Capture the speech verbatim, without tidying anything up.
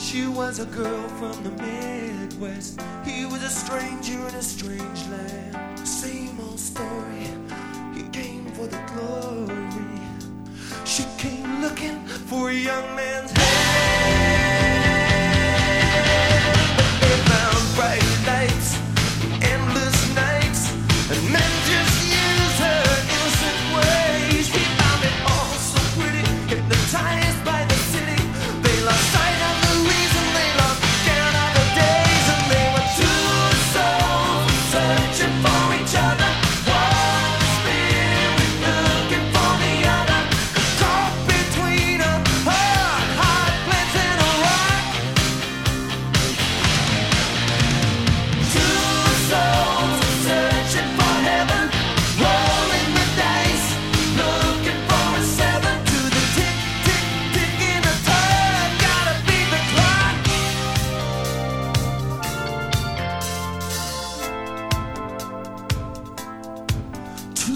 She was a girl from the Midwest. He was a stranger in a strange land. Same old story. He came for the glory. She came looking for a young man's hand.